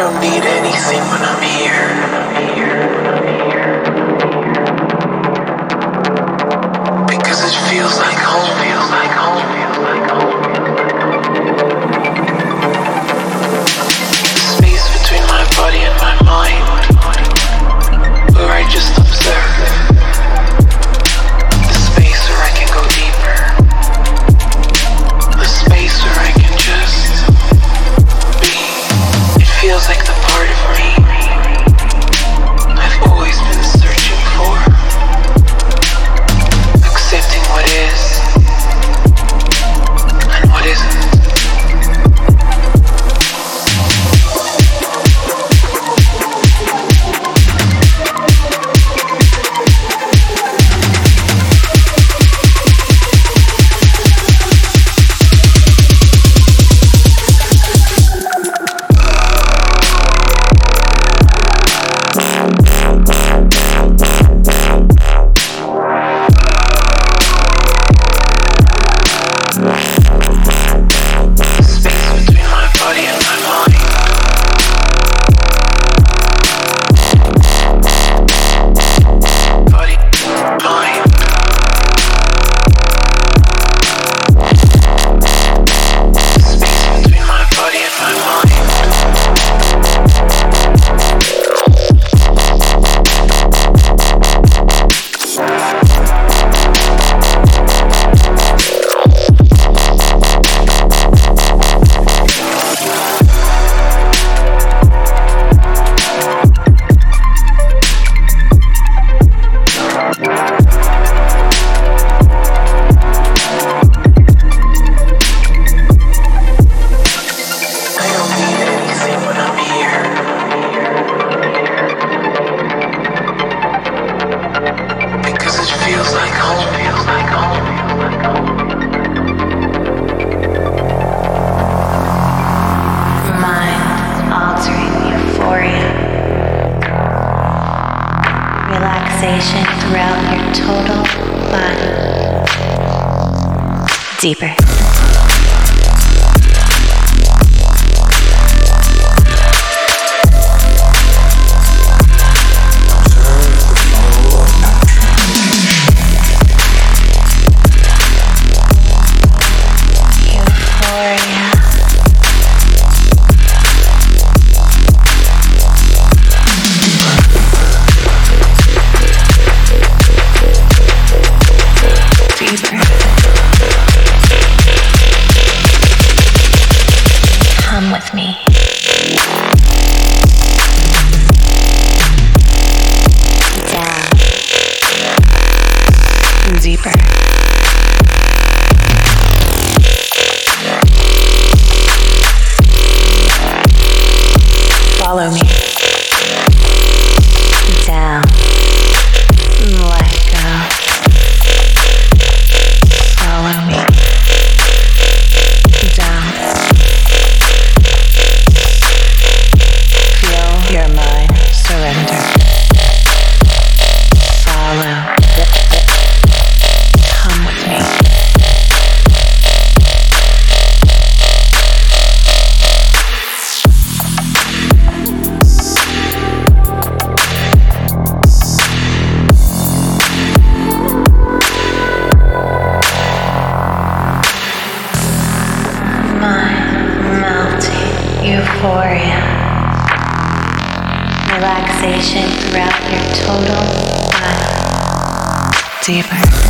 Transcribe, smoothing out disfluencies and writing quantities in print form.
don't need anything when I'm here. Because it feels like home, feels like home, feels like home. The space between my body and my mind, where I just observe. The space where I can go deeper. The space where I can just be. It feels like the part of me I've always been searching for. Accepting what is and what isn't. Throughout your total body. Deeper. Come with me. Down. Deeper. Follow me. Down. Let go. Follow me. Down. Feel your mind surrender. Follow. Come with me. Euphoria. Relaxation throughout your total body. Deeper.